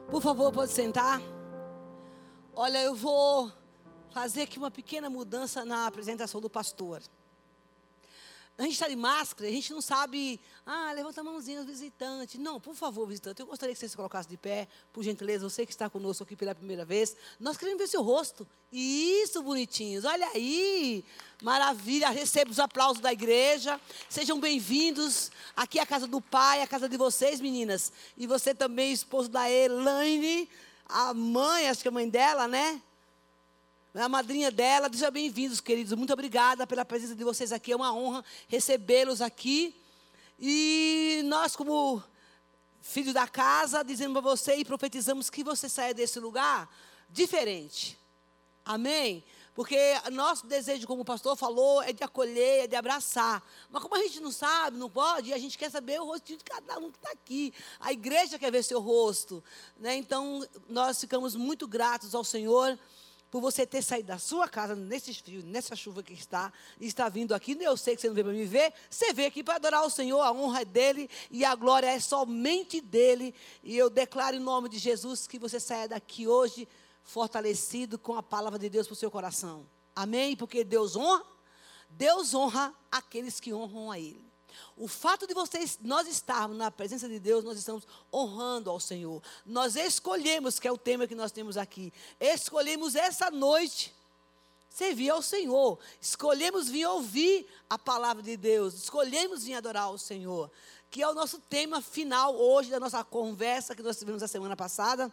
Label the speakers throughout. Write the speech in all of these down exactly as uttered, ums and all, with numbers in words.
Speaker 1: Por favor, pode sentar. Olha, eu vou fazer aqui uma pequena mudança na apresentação do pastor. A gente está de máscara, a gente não sabe, ah, levanta a mãozinha os visitantes. Não, por favor, visitante, eu gostaria que você se colocasse de pé, por gentileza, você que está conosco aqui pela primeira vez. Nós queremos ver seu rosto. Isso, bonitinhos, olha aí, maravilha, receba os aplausos da igreja. Sejam bem-vindos aqui à casa do pai, à casa de vocês, meninas. E você também, esposo da Elaine, a mãe, acho que é a mãe dela, né? A madrinha dela, sejam bem-vindos, queridos. Muito obrigada pela presença de vocês aqui. É uma honra recebê-los aqui. E nós, como filhos da casa, dizemos para você e profetizamos que você saia desse lugar diferente. Amém? Porque nosso desejo, como o pastor falou, é de acolher, é de abraçar. Mas como a gente não sabe, não pode, a gente quer saber o rostinho de cada um que está aqui. A igreja quer ver seu rosto, né? Então, nós ficamos muito gratos ao Senhor por você ter saído da sua casa, nesse frio, nessa chuva que está, e está vindo aqui. Eu sei que você não veio para me ver, você veio aqui para adorar o Senhor, a honra é dele, e a glória é somente dele. E eu declaro em nome de Jesus que você saia daqui hoje fortalecido com a palavra de Deus para o seu coração. Amém? Porque Deus honra, Deus honra aqueles que honram a Ele. O fato de vocês, nós estarmos na presença de Deus, nós estamos honrando ao Senhor. Nós escolhemos, que é o tema que nós temos aqui, escolhemos essa noite servir ao Senhor. Escolhemos vir ouvir a palavra de Deus. Escolhemos vir adorar ao Senhor, que é o nosso tema final hoje da nossa conversa que nós tivemos a semana passada,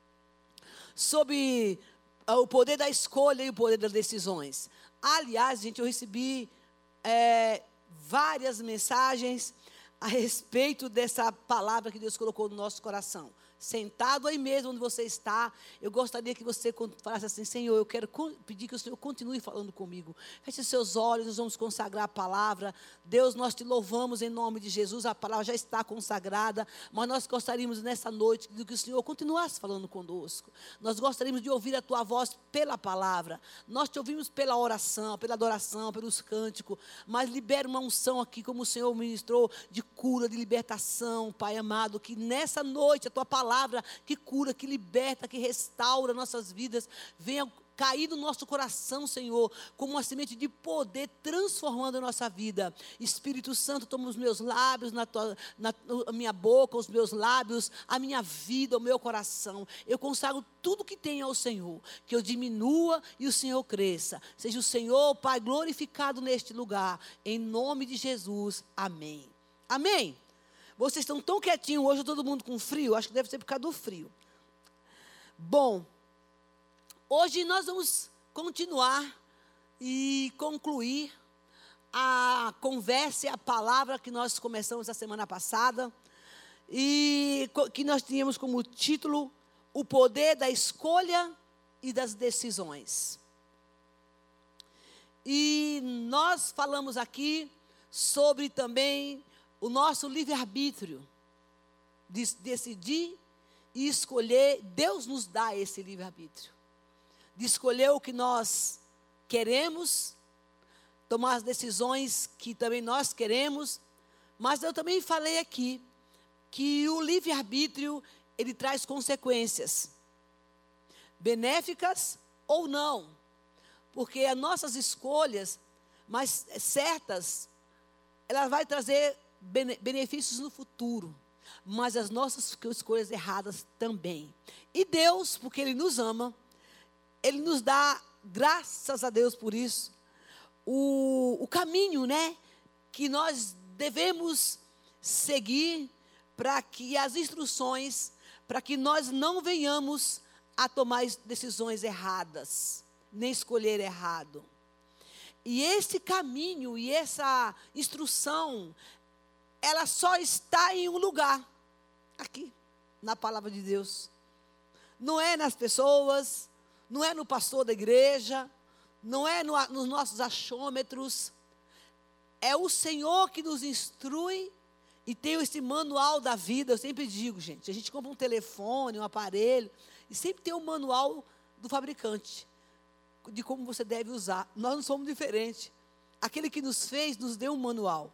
Speaker 1: sobre o poder da escolha e o poder das decisões. Aliás, gente, eu recebi É, várias mensagens a respeito dessa palavra que Deus colocou no nosso coração. Sentado aí mesmo onde você está, eu gostaria que você falasse assim: Senhor, eu quero pedir que o Senhor continue falando comigo. Feche seus olhos, nós vamos consagrar a palavra. Deus, nós te louvamos em nome de Jesus, a palavra já está consagrada, mas nós gostaríamos nessa noite de que o Senhor continuasse falando conosco. Nós gostaríamos de ouvir a tua voz pela palavra. Nós te ouvimos pela oração, pela adoração, pelos cânticos, mas libera uma unção aqui, como o Senhor ministrou, de cura, de libertação, Pai amado, que nessa noite a tua palavra palavra que cura, que liberta, que restaura nossas vidas, venha cair no nosso coração, Senhor, como uma semente de poder, transformando a nossa vida. Espírito Santo, toma os meus lábios, na tua, na, a minha boca, os meus lábios, a minha vida, o meu coração. Eu consagro tudo que tenho ao Senhor, que eu diminua e o Senhor cresça. Seja o Senhor, Pai, glorificado neste lugar, em nome de Jesus. Amém. Amém. Vocês estão tão quietinhos hoje, todo mundo com frio? Acho que deve ser por causa do frio. Bom, hoje nós vamos continuar e concluir a conversa e a palavra que nós começamos a semana passada, e que nós tínhamos como título o poder da escolha e das decisões. E nós falamos aqui sobre também o nosso livre-arbítrio, de decidir e escolher. Deus nos dá esse livre-arbítrio, de escolher o que nós queremos, tomar as decisões que também nós queremos. Mas eu também falei aqui, que o livre-arbítrio, ele traz consequências, benéficas ou não, porque as nossas escolhas mais certas, ela vai trazer benefícios no futuro, mas as nossas escolhas erradas também. E Deus, porque Ele nos ama, Ele nos dá, graças a Deus por isso, o, o caminho, né, que nós devemos seguir, para que as instruções, para que nós não venhamos a tomar decisões erradas, nem escolher errado. E esse caminho e essa instrução, ela só está em um lugar, aqui, na palavra de Deus. Não é nas pessoas, não é no pastor da igreja, não é no, nos nossos achômetros. É o Senhor que nos instrui e tem esse manual da vida. Eu sempre digo, gente, a gente compra um telefone, um aparelho, e sempre tem um manual do fabricante, de como você deve usar. Nós não somos diferentes. Aquele que nos fez, nos deu um manual,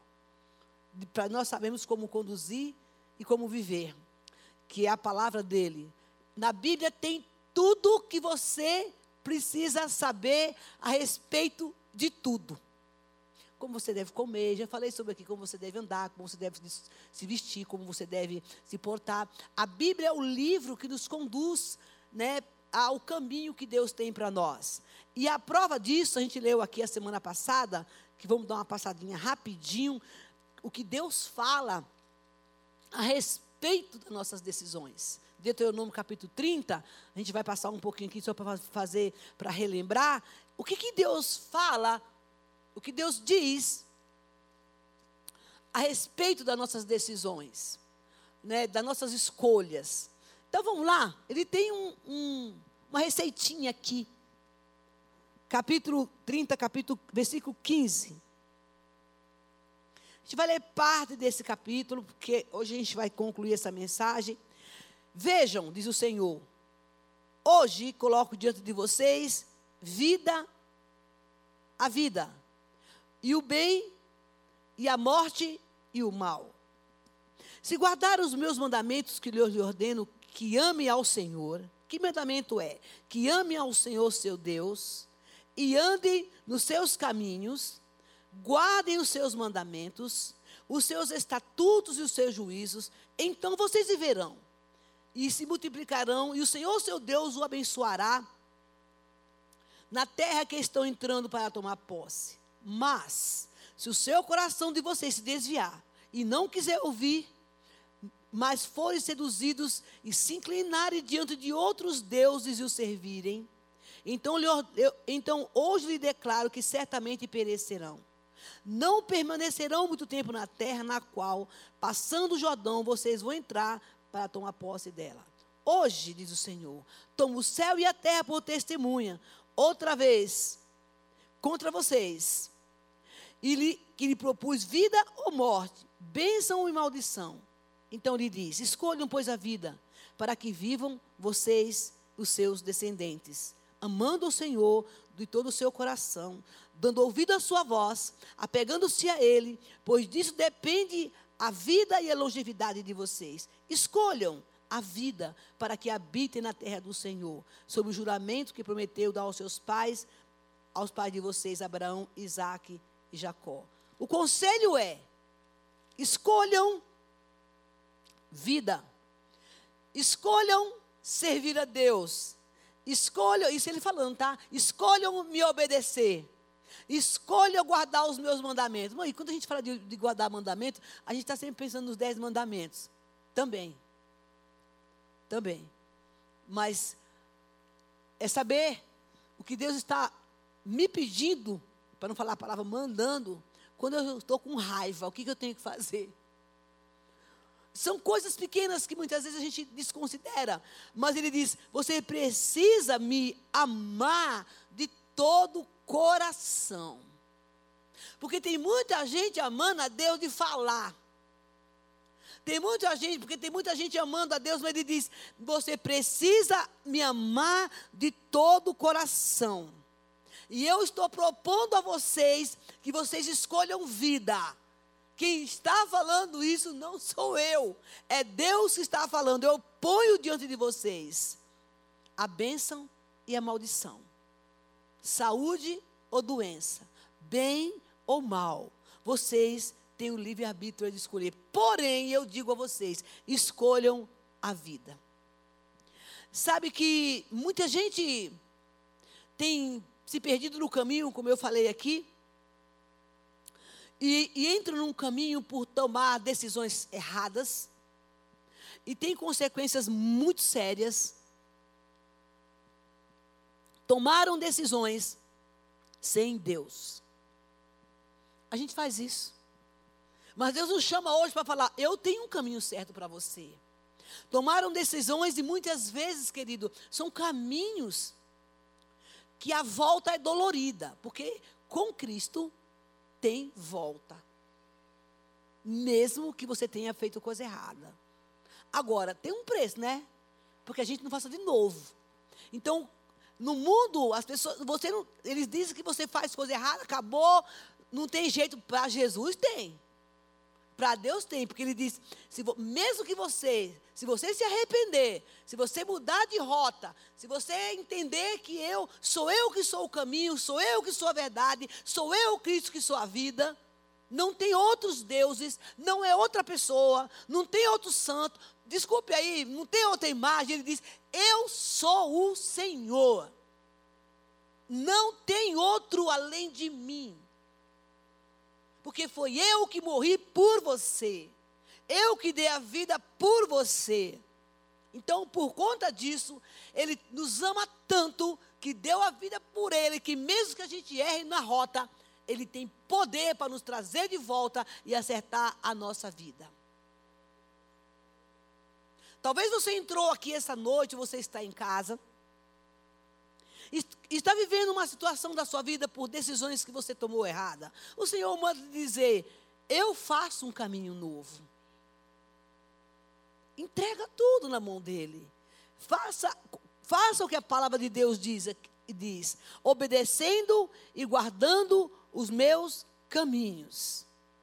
Speaker 1: para nós sabermos como conduzir e como viver, que é a palavra dele. Na Bíblia tem tudo que você precisa saber a respeito de tudo. Como você deve comer, já falei sobre aqui, como você deve andar, como você deve se vestir, como você deve se portar. A Bíblia é o livro que nos conduz, né, ao caminho que Deus tem para nós. E a prova disso, a gente leu aqui a semana passada, que vamos dar uma passadinha rapidinho, o que Deus fala a respeito das nossas decisões. Deuteronômio capítulo trinta, a gente vai passar um pouquinho aqui só para fazer, para relembrar, o que, que Deus fala, o que Deus diz a respeito das nossas decisões, né, das nossas escolhas. Então vamos lá, ele tem um, um, uma receitinha aqui, capítulo trinta, capítulo, versículo quinze. A gente vai ler parte desse capítulo, porque hoje a gente vai concluir essa mensagem. Vejam, diz o Senhor, hoje coloco diante de vocês vida, a vida, e o bem, e a morte, e o mal. Se guardar os meus mandamentos que lhes ordeno, que ame ao Senhor, que mandamento é? Que ame ao Senhor seu Deus, e ande nos seus caminhos, guardem os seus mandamentos, os seus estatutos e os seus juízos, então vocês viverão. E se multiplicarão, e o Senhor seu Deus o abençoará na terra que estão entrando para tomar posse. Mas, se o seu coração de vocês se desviar, e não quiser ouvir, mas forem seduzidos e se inclinarem diante de outros deuses e os servirem, então, eu, então hoje lhe declaro que certamente perecerão. Não permanecerão muito tempo na terra na qual, passando o Jordão, vocês vão entrar para tomar posse dela. Hoje, diz o Senhor, tomo o céu e a terra por testemunha, outra vez, contra vocês, e lhe, que lhe propus vida ou morte, bênção e maldição. Então lhe diz, escolham, pois, a vida, para que vivam vocês, os seus descendentes, amando o Senhor de todo o seu coração, dando ouvido à sua voz, apegando-se a Ele, pois disso depende a vida e a longevidade de vocês. Escolham a vida para que habitem na terra do Senhor, sob o juramento que prometeu dar aos seus pais, aos pais de vocês, Abraão, Isaque e Jacó. O conselho é, escolham vida, escolham servir a Deus, escolham, isso ele falando, tá? Escolham me obedecer. Escolha guardar os meus mandamentos. Mãe, quando a gente fala de, de guardar mandamentos, a gente está sempre pensando nos dez mandamentos. Também. Também. Mas é saber o que Deus está me pedindo, para não falar a palavra mandando, quando eu estou com raiva, o que, que eu tenho que fazer? São coisas pequenas que muitas vezes a gente desconsidera. Mas ele diz, você precisa me amar de todo o coração. Porque tem muita gente amando a Deus de falar. Tem muita gente, porque tem muita gente amando a Deus, mas ele diz, você precisa me amar de todo o coração. E eu estou propondo a vocês que vocês escolham vida. Quem está falando isso não sou eu, é Deus que está falando. Eu ponho diante de vocês a bênção e a maldição, saúde ou doença, bem ou mal. Vocês têm o livre-arbítrio de escolher. Porém, eu digo a vocês, escolham a vida. Sabe que muita gente tem se perdido no caminho, como eu falei aqui, E, e entram num caminho por tomar decisões erradas, e tem consequências muito sérias. Tomaram decisões sem Deus. A gente faz isso. Mas Deus nos chama hoje para falar, eu tenho um caminho certo para você. Tomaram decisões e muitas vezes, querido, são caminhos que a volta é dolorida, porque com Cristo tem volta, mesmo que você tenha feito coisa errada. Agora, tem um preço, né? Porque a gente não faça de novo. Então, no mundo, as pessoas, você não, eles dizem que você faz coisa errada, acabou, não tem jeito. Para Jesus tem. Para Deus tem, porque Ele diz, se, mesmo que você, se você se arrepender, se você mudar de rota, se você entender que eu, sou eu que sou o caminho, sou eu que sou a verdade, sou eu, Cristo, que sou a vida, não tem outros deuses, não é outra pessoa, não tem outro santo, desculpe aí, não tem outra imagem, Ele diz, eu sou o Senhor, não tem outro além de mim. Porque foi eu que morri por você. Eu que dei a vida por você. Então, por conta disso, Ele nos ama tanto que deu a vida por Ele, que mesmo que a gente erre na rota, Ele tem poder para nos trazer de volta e acertar a nossa vida. Talvez você entrou aqui essa noite, você está em casa, está vivendo uma situação da sua vida por decisões que você tomou errada. O Senhor manda dizer, eu faço um caminho novo. Entrega tudo na mão dEle. Faça, faça o que a palavra de Deus diz, diz, obedecendo e guardando os meus caminhos.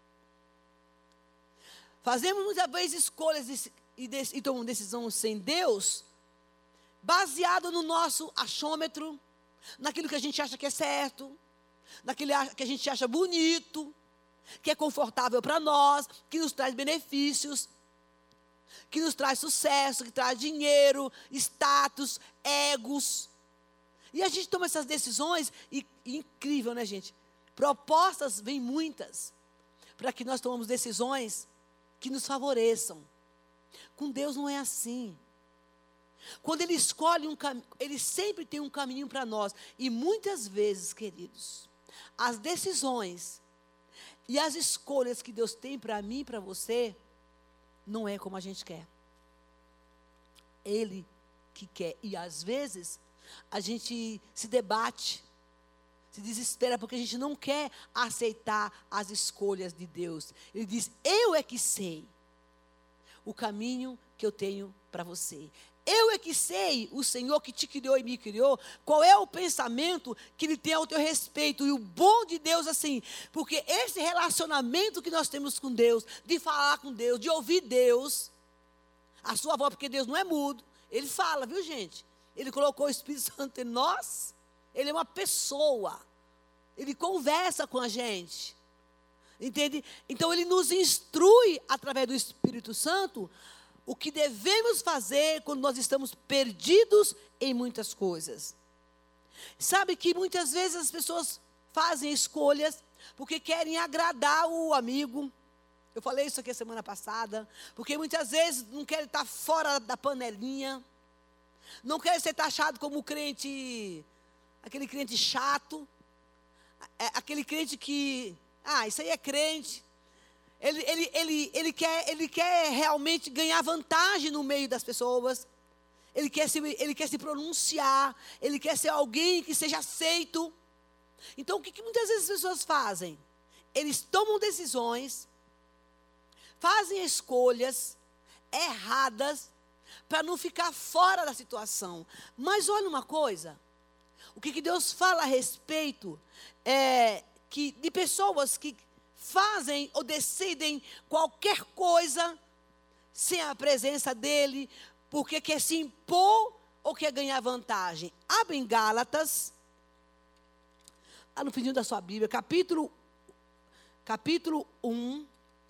Speaker 1: Fazemos muitas vezes escolhas e, e, e tomamos decisões sem Deus, baseado no nosso achômetro, naquilo que a gente acha que é certo, naquilo que a gente acha bonito, que é confortável para nós, que nos traz benefícios, que nos traz sucesso, que traz dinheiro, status, egos. E a gente toma essas decisões, e, e incrível, né, gente? Propostas vêm muitas, para que nós tomemos decisões que nos favoreçam. Com Deus não é assim. Quando Ele escolhe um caminho, Ele sempre tem um caminho para nós. E muitas vezes, queridos, as decisões e as escolhas que Deus tem para mim e para você, não é como a gente quer. Ele que quer. E às vezes, a gente se debate, se desespera, porque a gente não quer aceitar as escolhas de Deus. Ele diz, eu é que sei o caminho que eu tenho para você. Eu é que sei, o Senhor que te criou e me criou, qual é o pensamento que Ele tem ao teu respeito. E o bom de Deus, assim, porque esse relacionamento que nós temos com Deus, de falar com Deus, de ouvir Deus, a sua voz, porque Deus não é mudo, Ele fala, viu, gente? Ele colocou o Espírito Santo em nós, Ele é uma pessoa, Ele conversa com a gente, entende? Então, Ele nos instrui, através do Espírito Santo, o que devemos fazer quando nós estamos perdidos em muitas coisas. Sabe que muitas vezes as pessoas fazem escolhas porque querem agradar o amigo. Eu falei isso aqui a semana passada. Porque muitas vezes não querem estar fora da panelinha. Não querem ser taxado como crente, aquele crente chato. Aquele crente que, ah, isso aí é crente. Ele, ele, ele, ele, quer, ele quer realmente ganhar vantagem no meio das pessoas. Ele quer, se, ele quer se pronunciar. Ele quer ser alguém que seja aceito. Então, o que, que muitas vezes as pessoas fazem? Eles tomam decisões, fazem escolhas erradas, para não ficar fora da situação. Mas olha uma coisa. O que, que Deus fala a respeito é que, de pessoas que fazem ou decidem qualquer coisa sem a presença dEle, porque quer se impor ou quer ganhar vantagem. Abre em Gálatas, lá no finzinho da sua Bíblia, capítulo, capítulo um.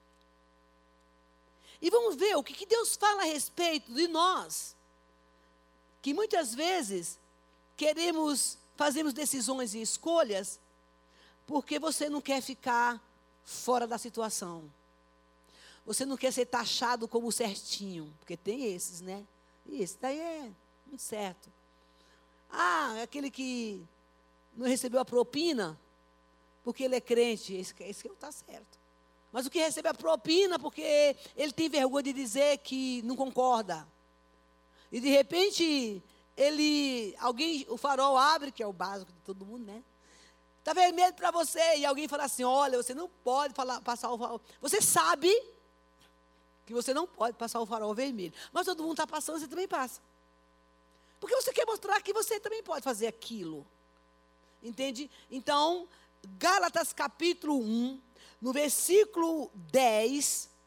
Speaker 1: E vamos ver o que, que Deus fala a respeito de nós, que muitas vezes queremos, fazemos decisões e escolhas, porque você não quer ficar fora da situação. Você não quer ser taxado como certinho, porque tem esses, né? E esse daí é muito certo. Ah, aquele que não recebeu a propina, porque ele é crente, esse, esse não está certo. Mas o que recebe a propina, porque ele tem vergonha de dizer que não concorda. E de repente, ele, alguém, o farol abre, que é o básico de todo mundo, né? Está vermelho para você, e alguém fala assim, olha, você não pode falar, passar o farol. Você sabe que você não pode passar o farol vermelho. Mas todo mundo está passando, você também passa. Porque você quer mostrar que você também pode fazer aquilo. Entende? Então, Gálatas capítulo um, no versículo dez,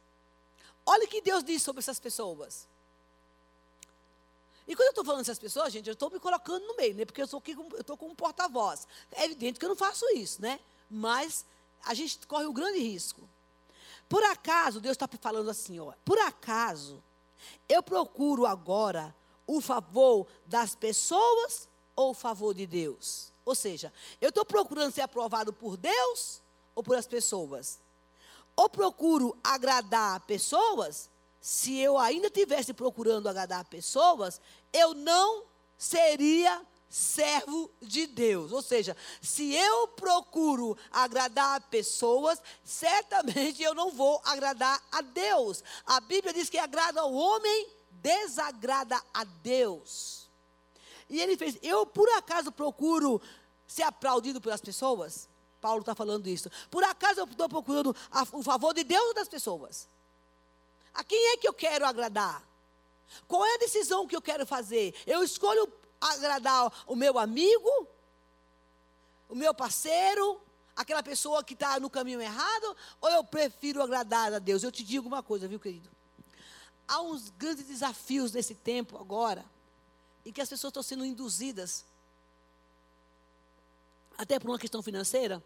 Speaker 1: olha o que Deus diz sobre essas pessoas. E quando eu estou falando dessas pessoas, gente, eu estou me colocando no meio, né? Porque eu estou como um porta-voz. É evidente que eu não faço isso, né? Mas a gente corre um grande risco. Por acaso, Deus está falando assim, ó. Por acaso, eu procuro agora o favor das pessoas ou o favor de Deus? Ou seja, eu estou procurando ser aprovado por Deus ou por as pessoas? Ou procuro agradar pessoas? Se eu ainda estivesse procurando agradar pessoas, eu não seria servo de Deus. Ou seja, se eu procuro agradar pessoas, certamente eu não vou agradar a Deus. A Bíblia diz que agrada ao homem, desagrada a Deus. E ele fez, eu por acaso procuro ser aplaudido pelas pessoas? Paulo está falando isso. Por acaso eu estou procurando a, o favor de Deus ou das pessoas? A quem é que eu quero agradar? Qual é a decisão que eu quero fazer? Eu escolho agradar o meu amigo, o meu parceiro, aquela pessoa que está no caminho errado, ou eu prefiro agradar a Deus? Eu te digo uma coisa, viu, querido? Há uns grandes desafios nesse tempo agora, em que as pessoas estão sendo induzidas, até por uma questão financeira,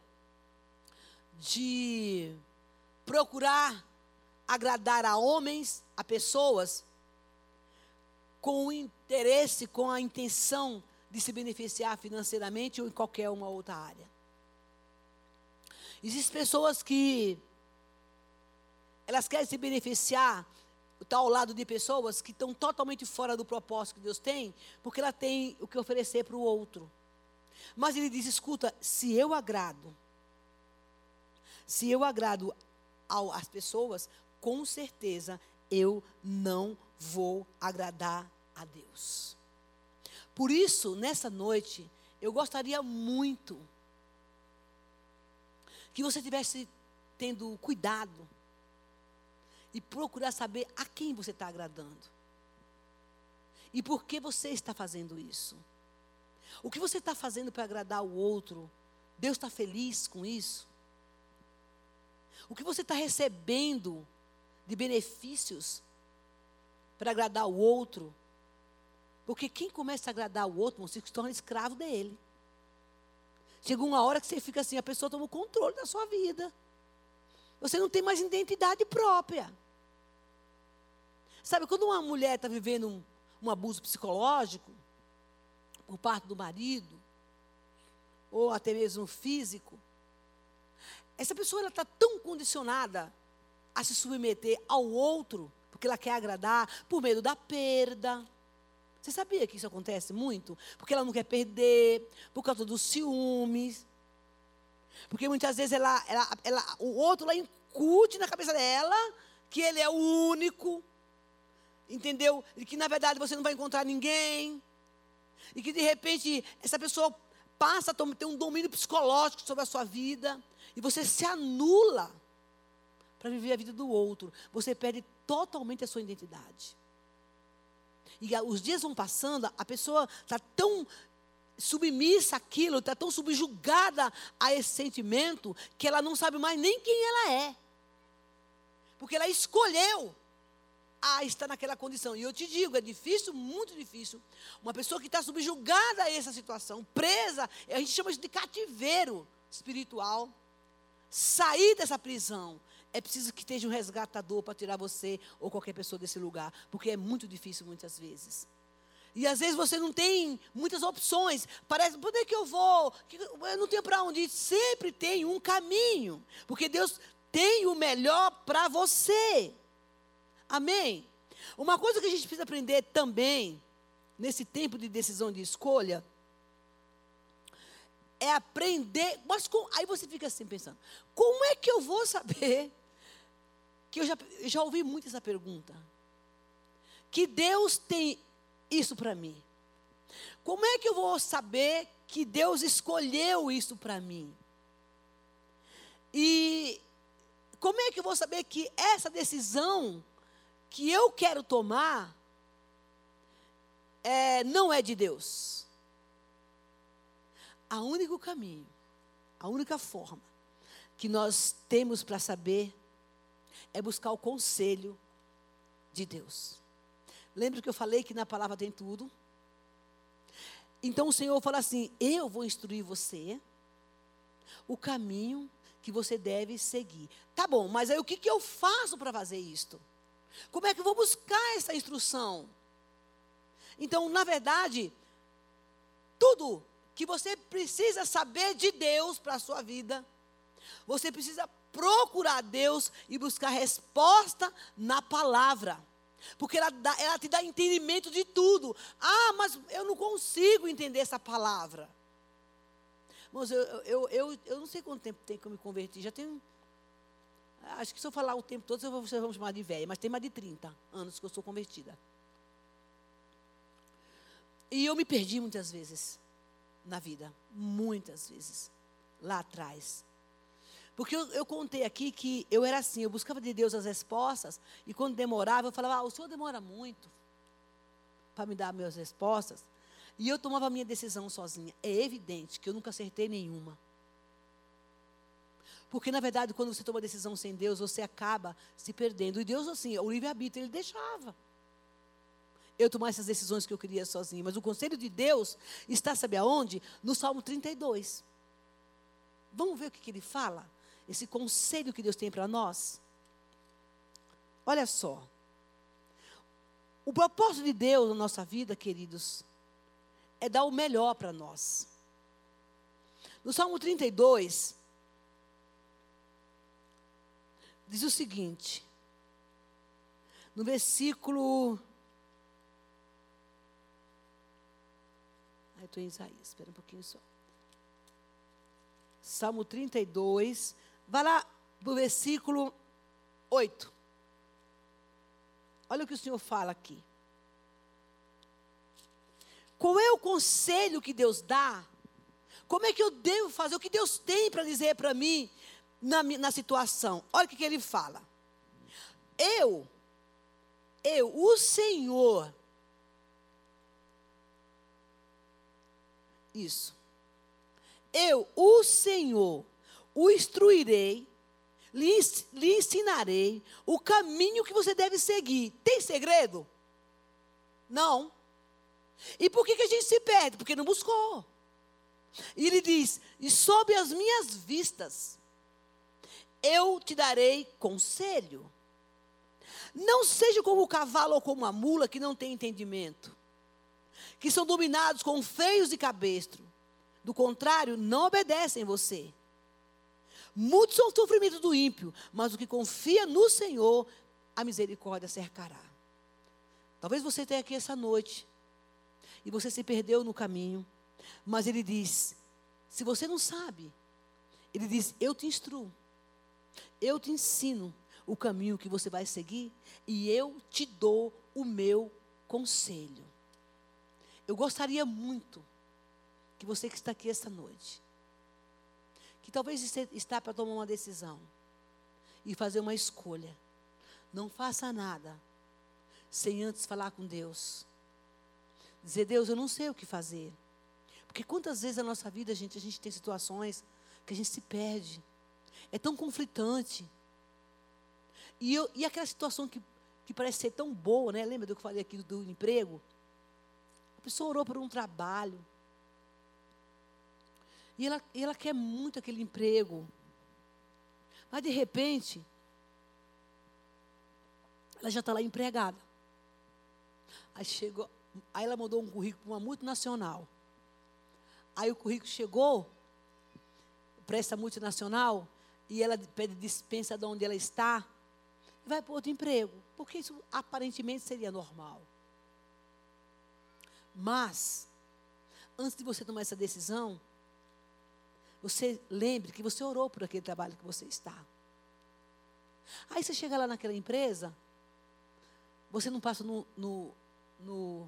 Speaker 1: de procurar agradar a homens, a pessoas, com o interesse, com a intenção de se beneficiar financeiramente ou em qualquer uma outra área. Existem pessoas que elas querem se beneficiar, está ao lado de pessoas que estão totalmente fora do propósito que Deus tem, porque ela tem o que oferecer para o outro. Mas ele diz, escuta, se eu agrado, se eu agrado ao, às pessoas, com certeza eu não vou agradar a Deus. Por isso, nessa noite, eu gostaria muito que você estivesse tendo cuidado e procurar saber a quem você está agradando. E por que você está fazendo isso. O que você está fazendo para agradar o outro, Deus está feliz com isso? O que você está recebendo de benefícios para agradar o outro? Porque quem começa a agradar o outro, você se torna escravo dele. Chega uma hora que você fica assim, a pessoa toma o controle da sua vida. Você não tem mais identidade própria. Sabe, quando uma mulher está vivendo um, um abuso psicológico, por parte do marido, ou até mesmo físico, essa pessoa está tão condicionada a se submeter ao outro, porque ela quer agradar, por medo da perda. Você sabia que isso acontece muito? Porque ela não quer perder, por causa dos ciúmes. Porque muitas vezes ela, ela, ela, o outro lá incute na cabeça dela que ele é o único, entendeu? E que na verdade você não vai encontrar ninguém. E que de repente essa pessoa passa a ter um domínio psicológico sobre a sua vida. E você se anula para viver a vida do outro. Você perde totalmente a sua identidade. E os dias vão passando, a pessoa está tão submissa àquilo, está tão subjugada a esse sentimento, que ela não sabe mais nem quem ela é. Porque ela escolheu a estar naquela condição. E eu te digo, é difícil, muito difícil. Uma pessoa que está subjugada a essa situação, presa, a gente chama isso de cativeiro espiritual. Sair dessa prisão. É preciso que esteja um resgatador para tirar você ou qualquer pessoa desse lugar. Porque é muito difícil muitas vezes. E às vezes você não tem muitas opções. Parece, por onde é que eu vou? Eu não tenho para onde ir. Sempre tem um caminho. Porque Deus tem o melhor para você. Amém? Uma coisa que a gente precisa aprender também, nesse tempo de decisão de escolha, é aprender, mas com, aí você fica assim pensando, como é que eu vou saber, que eu já, eu já ouvi muito essa pergunta, que Deus tem isso para mim? Como é que eu vou saber que Deus escolheu isso para mim? E como é que eu vou saber que essa decisão que eu quero tomar é, não é de Deus? O único caminho, a única forma que nós temos para saber é buscar o conselho de Deus. Lembra que eu falei que na palavra tem tudo? Então o Senhor fala assim: eu vou instruir você o caminho que você deve seguir. Tá bom, mas aí o que, que eu faço para fazer isto? Como é que eu vou buscar essa instrução? Então, na verdade, tudo que você precisa saber de Deus para a sua vida, você precisa procurar Deus e buscar resposta na palavra. Porque ela, dá, ela te dá entendimento de tudo. Ah, mas eu não consigo entender essa palavra. Mas eu, eu, eu, eu não sei quanto tempo tem que eu me converti. Já tenho. Acho que se eu falar o tempo todo, vocês vão chamar de velha. Mas tem mais de trinta anos que eu sou convertida. E eu me perdi muitas vezes na vida. Muitas vezes. Lá atrás. Porque eu, eu contei aqui que eu era assim. Eu buscava de Deus as respostas. E quando demorava, eu falava: ah, o Senhor demora muito para me dar as minhas respostas. E eu tomava a minha decisão sozinha. É evidente que eu nunca acertei nenhuma. Porque, na verdade, quando você toma decisão sem Deus, você acaba se perdendo. E Deus, assim, o livre-arbítrio, Ele deixava eu tomar essas decisões que eu queria sozinha. Mas o conselho de Deus está, sabe aonde? No Salmo trinta e dois. Vamos ver o que, que ele fala? Esse conselho que Deus tem para nós. Olha só. O propósito de Deus na nossa vida, queridos, é dar o melhor para nós. No Salmo trinta e dois, diz o seguinte, no versículo... Aí estou em Isaías, espera um pouquinho só. Salmo trinta e dois, vai lá para o versículo oito. Olha o que o Senhor fala aqui. Qual é o conselho que Deus dá? Como é que eu devo fazer? O que Deus tem para dizer para mim na, na situação? Olha o que, que Ele fala. Eu, eu, o Senhor. Isso. Eu, o Senhor, o instruirei, lhe, lhe ensinarei o caminho que você deve seguir. Tem segredo? Não. E por que, que a gente se perde? Porque não buscou. E ele diz, e sob as minhas vistas, eu te darei conselho. Não seja como o cavalo ou como a mula que não tem entendimento, que são dominados com freios de cabestro. Do contrário, não obedecem você. Muitos são os sofrimentos do ímpio, mas o que confia no Senhor, a misericórdia cercará. Talvez você tenha aqui essa noite, e você se perdeu no caminho, mas Ele diz, se você não sabe, Ele diz, eu te instruo, eu te ensino o caminho que você vai seguir, e eu te dou o meu conselho. Eu gostaria muito que você que está aqui esta noite, que talvez está para tomar uma decisão e fazer uma escolha, não faça nada sem antes falar com Deus. Dizer, Deus, eu não sei o que fazer. Porque quantas vezes na nossa vida, gente, a gente tem situações que a gente se perde. É tão conflitante. E, eu, e aquela situação que, que parece ser tão boa, né? Lembra do que eu falei aqui do, do emprego? A pessoa orou por um trabalho. E ela, e ela quer muito aquele emprego. Mas, de repente, ela já está lá empregada. Aí chegou... Aí ela mandou um currículo para uma multinacional. Aí o currículo chegou para essa multinacional e ela pede dispensa de onde ela está e vai para outro emprego. Porque isso aparentemente seria normal. Mas, antes de você tomar essa decisão, você lembre que você orou por aquele trabalho que você está. Aí você chega lá naquela empresa, você não passa no... no, no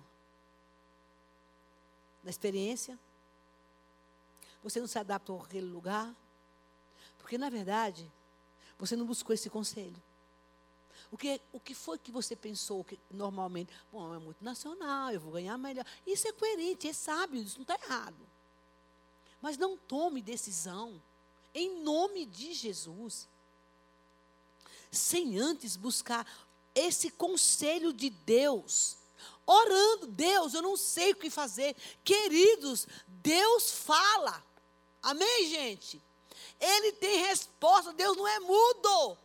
Speaker 1: na experiência, você não se adapta àquele lugar, porque, na verdade, você não buscou esse conselho. O que, o que foi que você pensou que, normalmente? Bom, é multinacional, eu vou ganhar melhor. Isso é coerente, é sábio, isso não está errado. Mas não tome decisão, em nome de Jesus, sem antes buscar esse conselho de Deus, orando. Deus, eu não sei o que fazer. Queridos, Deus fala. Amém, gente? Ele tem resposta. Deus não é mudo.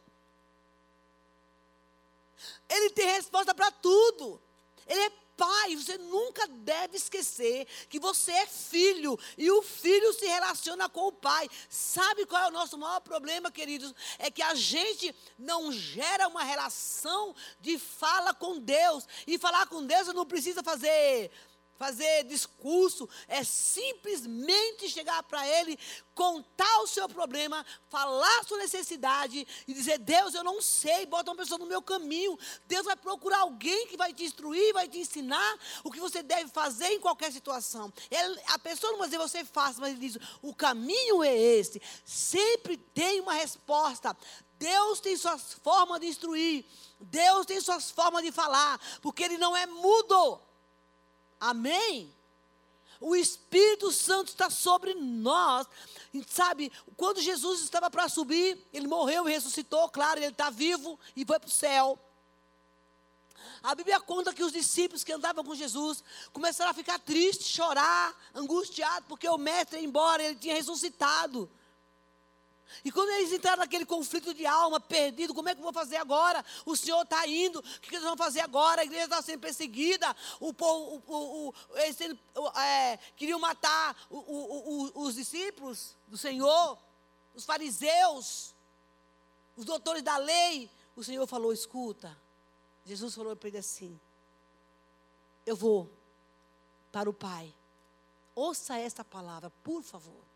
Speaker 1: Ele tem resposta para tudo. Ele é pai. Você nunca deve esquecer que você é filho. E o filho se relaciona com o pai. Sabe qual é o nosso maior problema, queridos? É que a gente não gera uma relação de fala com Deus. E falar com Deus não precisa fazer... fazer discurso, é simplesmente chegar para Ele, contar o seu problema, falar a sua necessidade e dizer: Deus, eu não sei, bota uma pessoa no meu caminho. Deus vai procurar alguém que vai te instruir, vai te ensinar o que você deve fazer em qualquer situação. Ele, a pessoa não vai dizer você faça, mas ele diz: o caminho é esse. Sempre tem uma resposta. Deus tem suas formas de instruir, Deus tem suas formas de falar, porque Ele não é mudo. Amém? O Espírito Santo está sobre nós. E sabe, quando Jesus estava para subir, Ele morreu e ressuscitou, claro, Ele está vivo e foi para o céu. A Bíblia conta que os discípulos que andavam com Jesus começaram a ficar tristes, chorar, angustiados, porque o mestre ia embora, Ele tinha ressuscitado. E quando eles entraram naquele conflito de alma, perdido, como é que eu vou fazer agora? O Senhor está indo, o que eles vão fazer agora? A igreja está sendo perseguida, o povo, o, o, o, eles sendo, é, queriam matar o, o, o, os discípulos do Senhor, os fariseus, os doutores da lei. O Senhor falou: escuta, Jesus falou para ele assim: eu vou para o Pai, ouça esta palavra, por favor.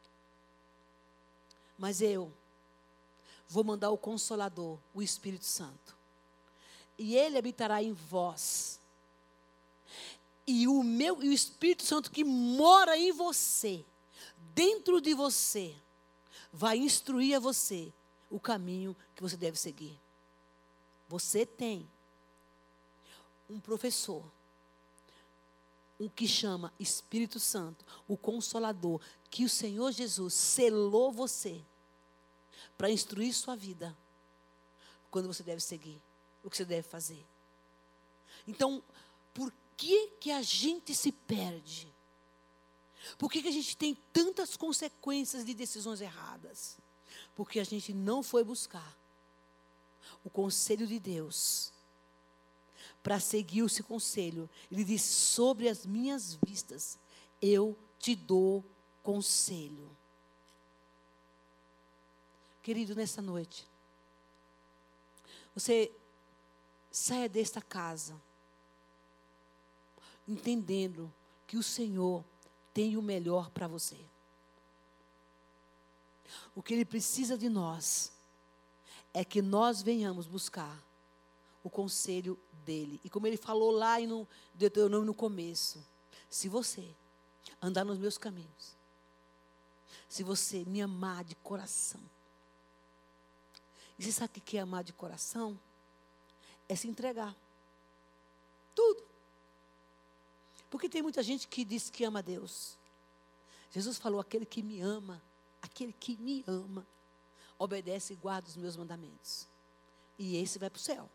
Speaker 1: Mas eu vou mandar o Consolador, o Espírito Santo. E Ele habitará em vós. E o meu, e o Espírito Santo que mora em você, dentro de você, vai instruir a você o caminho que você deve seguir. Você tem um professor, o que chama Espírito Santo, o Consolador, que o Senhor Jesus selou você para instruir sua vida, quando você deve seguir, o que você deve fazer. Então, por que que a gente se perde? Por que que a gente tem tantas consequências de decisões erradas? Porque a gente não foi buscar o conselho de Deus. Para seguir esse conselho, Ele diz: sobre as minhas vistas, eu te dou conselho. Querido, nessa noite, você saia desta casa, entendendo que o Senhor tem o melhor para você. O que Ele precisa de nós é que nós venhamos buscar o conselho dEle. E como Ele falou lá no Deuteronômio no começo: se você andar nos meus caminhos, se você me amar de coração. E você sabe o que é amar de coração? É se entregar. Tudo. Porque tem muita gente que diz que ama Deus. Jesus falou: aquele que me ama, aquele que me ama, obedece e guarda os meus mandamentos. E esse vai para o céu.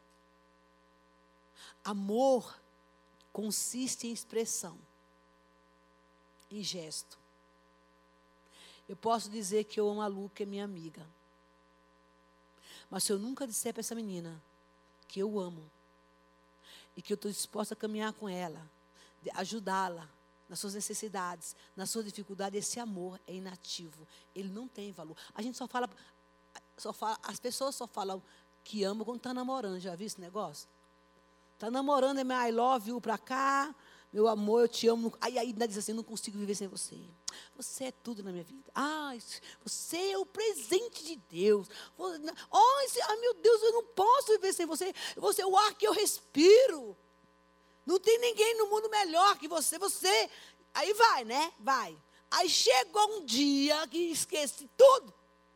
Speaker 1: Amor consiste em expressão, em gesto. Eu posso dizer que eu amo a Lu, que é minha amiga. Mas se eu nunca disser para essa menina que eu amo, e que eu estou disposta a caminhar com ela, ajudá-la nas suas necessidades, nas suas dificuldades, esse amor é inativo. Ele não tem valor. A gente só fala, só fala as pessoas só falam que amam quando está namorando. Já viu esse negócio? Está namorando, é meu I love you para cá, meu amor, eu te amo. Aí ainda diz assim: não consigo viver sem você. Você é tudo na minha vida. Ah, você é o presente de Deus. Oh, esse, ah, meu Deus, eu não posso viver sem você. Você é o ar que eu respiro. Não tem ninguém no mundo melhor que você. Você, aí vai, né? Vai. Aí chegou um dia que esquece tudo.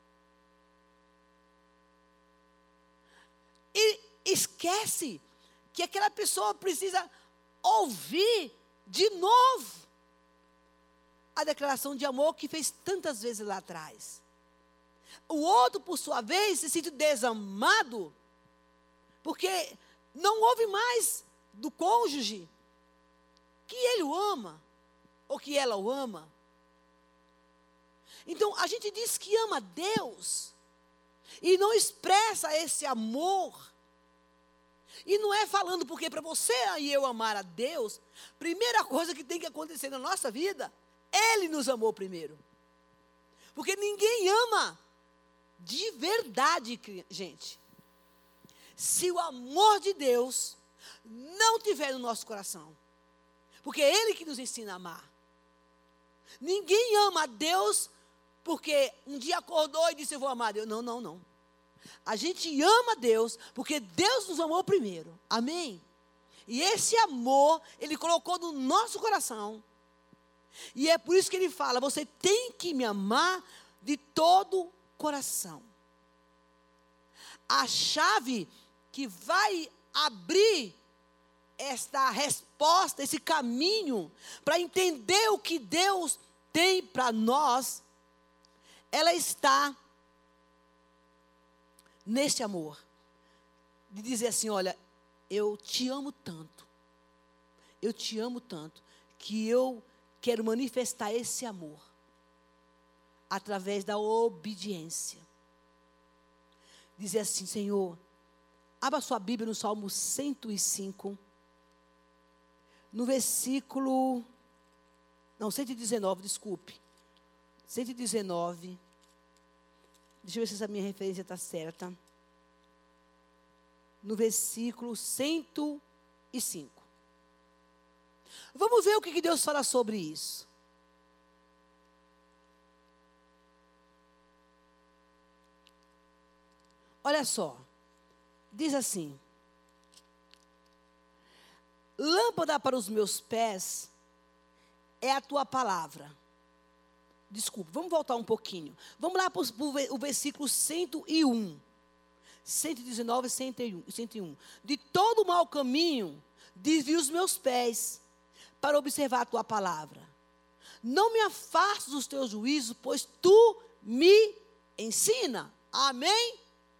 Speaker 1: E esquece que aquela pessoa precisa ouvir de novo a declaração de amor que fez tantas vezes lá atrás. O outro, por sua vez, se sente desamado, porque não ouve mais do cônjuge que ele o ama, ou que ela o ama. Então, a gente diz que ama Deus, e não expressa esse amor. E não é falando porque para você e eu amar a Deus, primeira coisa que tem que acontecer na nossa vida, Ele nos amou primeiro. Porque ninguém ama de verdade, gente, se o amor de Deus não tiver no nosso coração. Porque é Ele que nos ensina a amar. Ninguém ama a Deus porque um dia acordou e disse, eu vou amar a Deus. Não, não, não. A gente ama a Deus porque Deus nos amou primeiro. Amém? E esse amor, Ele colocou no nosso coração. E é por isso que Ele fala, você tem que me amar de todo o coração. A chave que vai abrir esta resposta, esse caminho, para entender o que Deus tem para nós, ela está nesse amor. De dizer assim, olha, eu te amo tanto, eu te amo tanto, que eu quero manifestar esse amor através da obediência. Dizer assim, Senhor, abra sua Bíblia no Salmo cento e cinco, no versículo, não, cento e dezenove, desculpe, cento e dezenove, deixa eu ver se essa minha referência está certa, no versículo cento e cinco. Vamos ver o que Deus fala sobre isso. Olha só, diz assim, lâmpada para os meus pés é a tua palavra. Desculpa, vamos voltar um pouquinho. Vamos lá para o versículo cento e um. cento e dezenove, cento e um. De todo mau caminho, desvio os meus pés para observar a tua palavra. Não me afastes dos teus juízos, pois tu me ensina. Amém?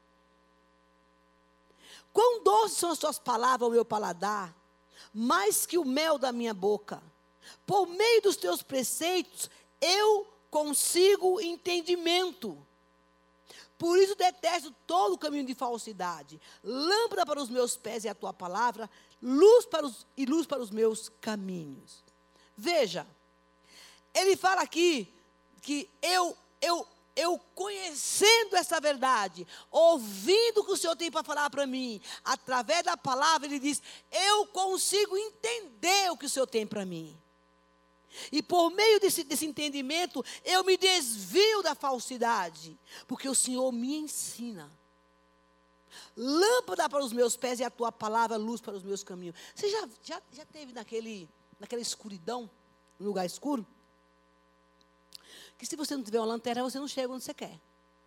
Speaker 1: Quão doces são as tuas palavras ao meu paladar, mais que o mel da minha boca. Por meio dos teus preceitos, eu consigo entendimento. Por isso detesto todo o caminho de falsidade. Lâmpada para os meus pés é a tua palavra, luz para os, e luz para os meus caminhos. Veja, ele fala aqui que eu, eu, eu conhecendo essa verdade, ouvindo o que o Senhor tem para falar para mim, através da palavra, ele diz, eu consigo entender o que o Senhor tem para mim. E por meio desse, desse entendimento, eu me desvio da falsidade, porque o Senhor me ensina. Lâmpada para os meus pés é a tua palavra, luz para os meus caminhos. Você já, já, já teve naquele, naquela escuridão, no lugar escuro? Que se você não tiver uma lanterna, você não chega onde você quer.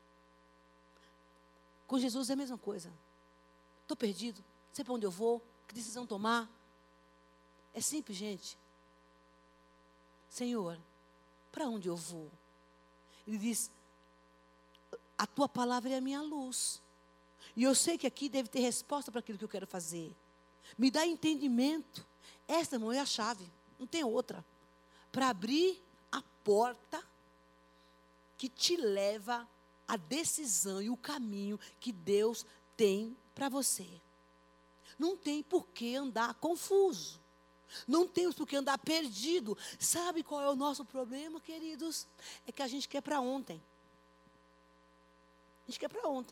Speaker 1: Com Jesus é a mesma coisa. Estou perdido, não sei para onde eu vou, que decisão tomar. É simples, gente. Senhor, para onde eu vou? Ele diz, a tua palavra é a minha luz. E eu sei que aqui deve ter resposta para aquilo que eu quero fazer. Me dá entendimento. Esta, irmão, é a chave, não tem outra. Para abrir a porta que te leva à decisão e o caminho que Deus tem para você. Não tem por que andar confuso. Não temos por que andar perdido. Sabe qual é o nosso problema, queridos? É que a gente quer para ontem. A gente quer para ontem.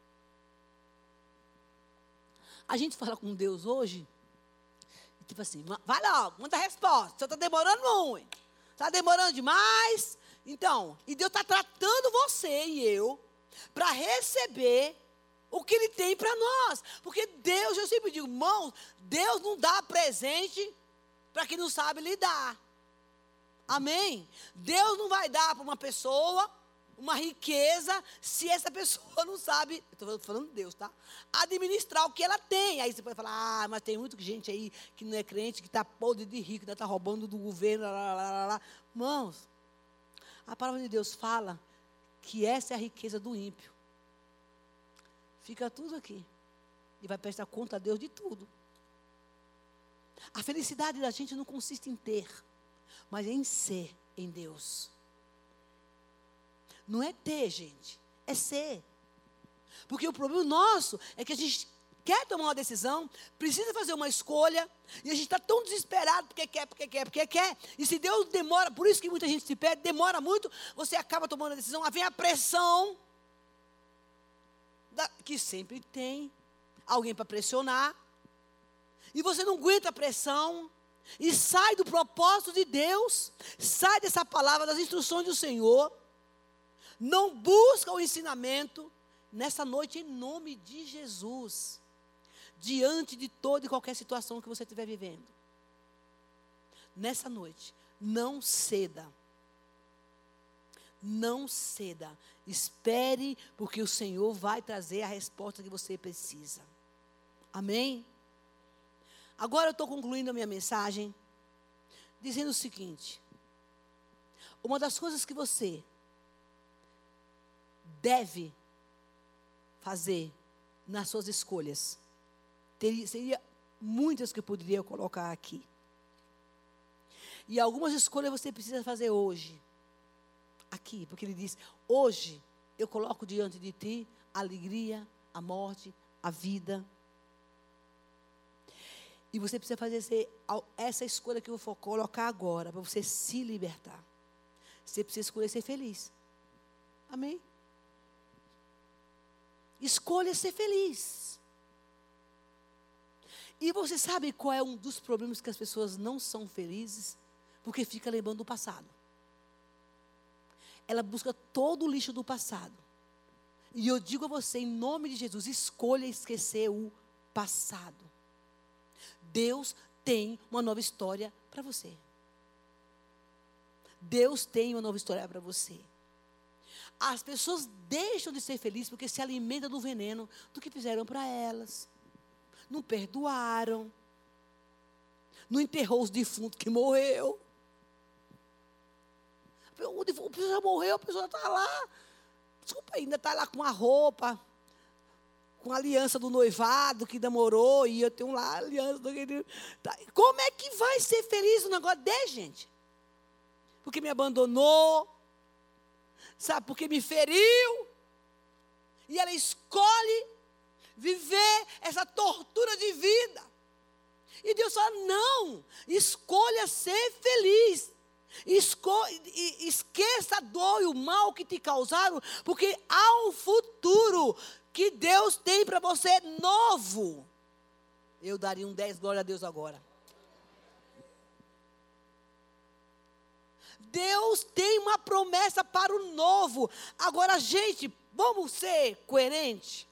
Speaker 1: A gente fala com Deus hoje, tipo assim, vai logo, manda a resposta. Você está demorando muito. Está demorando demais. Então, e Deus está tratando você e eu para receber o que Ele tem para nós. Porque Deus, eu sempre digo, irmãos, Deus não dá presente para quem não sabe lidar. Amém? Deus não vai dar para uma pessoa uma riqueza se essa pessoa não sabe, estou falando de Deus, tá? Administrar o que ela tem. Aí você pode falar, ah, mas tem muita gente aí que não é crente, que está podre de rico, está roubando do governo, lá, lá, lá, lá. Irmãos, a palavra de Deus fala que essa é a riqueza do ímpio. Fica tudo aqui. e vai prestar conta a Deus de tudo. A felicidade da gente não consiste em ter, mas em ser em Deus. Não é ter, gente, é ser. Porque o problema nosso é que a gente quer tomar uma decisão, precisa fazer uma escolha, e a gente está tão desesperado porque quer, porque quer, porque quer. E se Deus demora, por isso que muita gente se perde, demora muito, você acaba tomando a decisão, aí vem a pressão, da, que sempre tem alguém para pressionar, e você não aguenta a pressão, e sai do propósito de Deus, sai dessa palavra, das instruções do Senhor, não busca o ensinamento. Nessa noite, em nome de Jesus, diante de toda e qualquer situação que você estiver vivendo, nessa noite, não ceda, não ceda, espere, porque o Senhor vai trazer a resposta que você precisa. Amém? Agora eu estou concluindo a minha mensagem, dizendo o seguinte: uma das coisas que você deve fazer nas suas escolhas, teria, seria muitas que eu poderia colocar aqui. E algumas escolhas você precisa fazer hoje, aqui, porque ele diz: hoje eu coloco diante de ti a alegria, a morte, a vida. E você precisa fazer esse, essa escolha que eu vou colocar agora, para você se libertar. Você precisa escolher ser feliz. Amém? Escolha ser feliz. E você sabe qual é um dos problemas que as pessoas não são felizes? Porque fica lembrando do passado. Ela busca todo o lixo do passado. E eu digo a você, em nome de Jesus, escolha esquecer o passado. Deus tem uma nova história para você. Deus tem uma nova história para você. As pessoas deixam de ser felizes porque se alimentam do veneno do que fizeram para elas. Não perdoaram. Não enterrou os defuntos que morreu. O pessoa já morreu, a pessoa está lá. Desculpa, ainda está lá com a roupa, com a aliança do noivado que demorou, e eu tenho lá a aliança do... Tá. Como é que vai ser feliz um negócio desse, gente? Porque me abandonou, sabe, porque me feriu, e ela escolhe viver essa tortura de vida. E Deus fala: não, escolha ser feliz. Esco- esqueça a dor e o mal que te causaram, porque há um futuro que Deus tem para você novo. Eu daria um dez, glória a Deus agora. Deus tem uma promessa para o novo. Agora, gente, vamos ser coerentes.